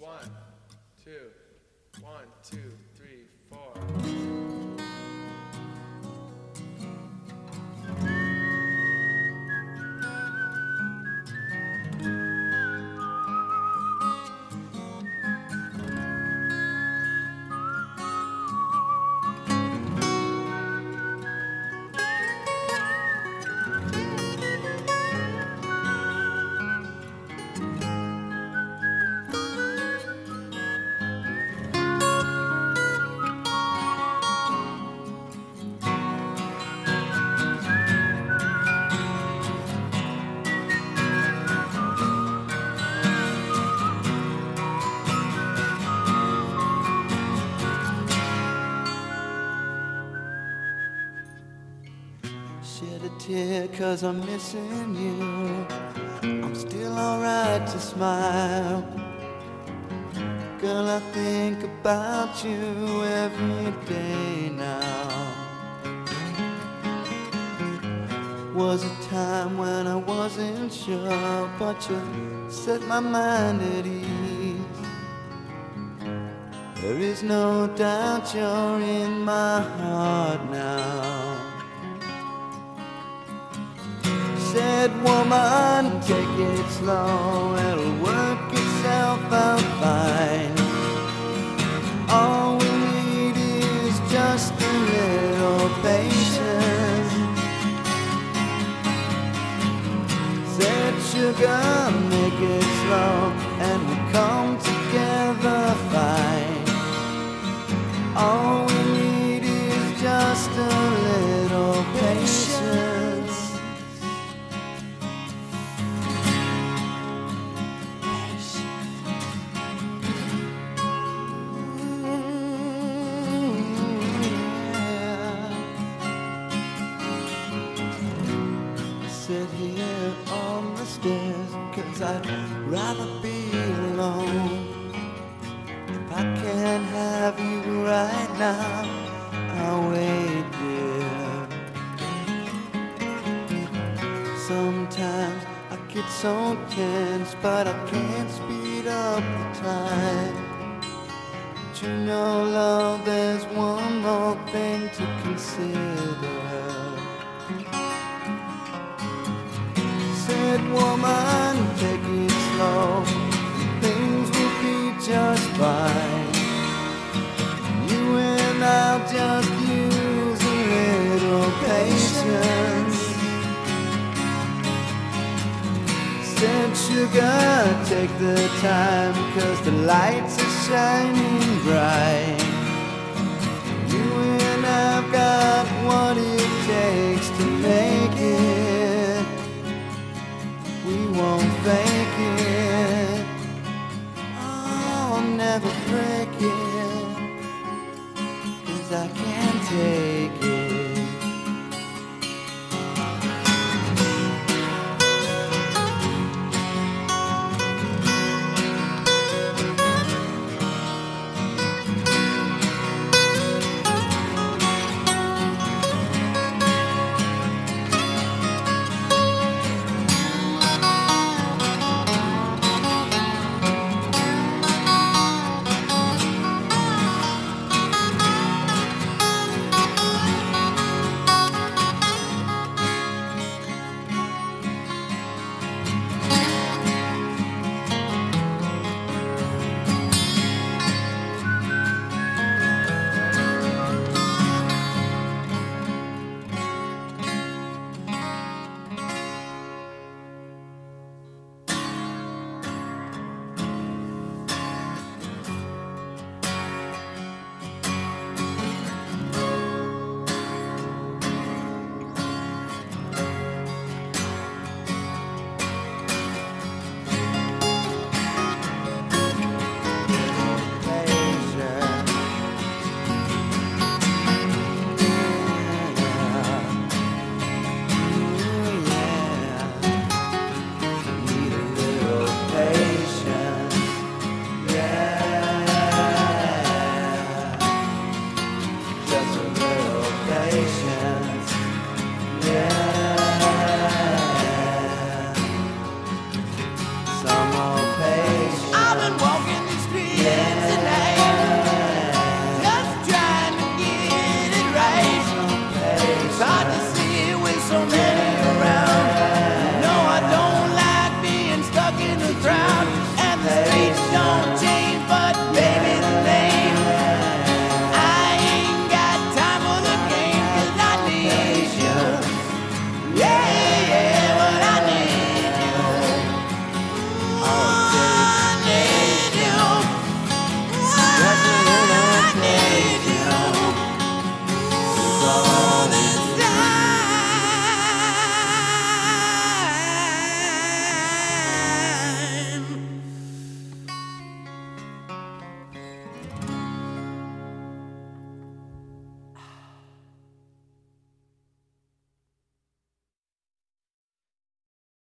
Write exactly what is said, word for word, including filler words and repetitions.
One, two, one, two, three, four. Shed a tear cause I'm missing you. I'm still alright to smile. Girl, I think about you every day now. Was a time when I wasn't sure, but you set my mind at ease. There is no doubt you're in my heart now. Said, woman, take it slow, it'll work itself out fine. All we need is just a little patience. Said, sugar, make it slow, and we'll come together fine. All we need is just a little patience. Sit here on the stairs, cause I'd rather be alone. If I can't have you right now, I'll wait there. Sometimes I get so tense, but I can't speed up the time. But you know, love, there's one more thing to consider. Said, woman, take it slow, things will be just fine. You and I'll just use a little patience. Said, sugar, take the time, cause the lights are shining bright. You and I've got what it takes to make it. We won't fake it, I'll never break it, cause I can't take it. the crowd, and the streets don't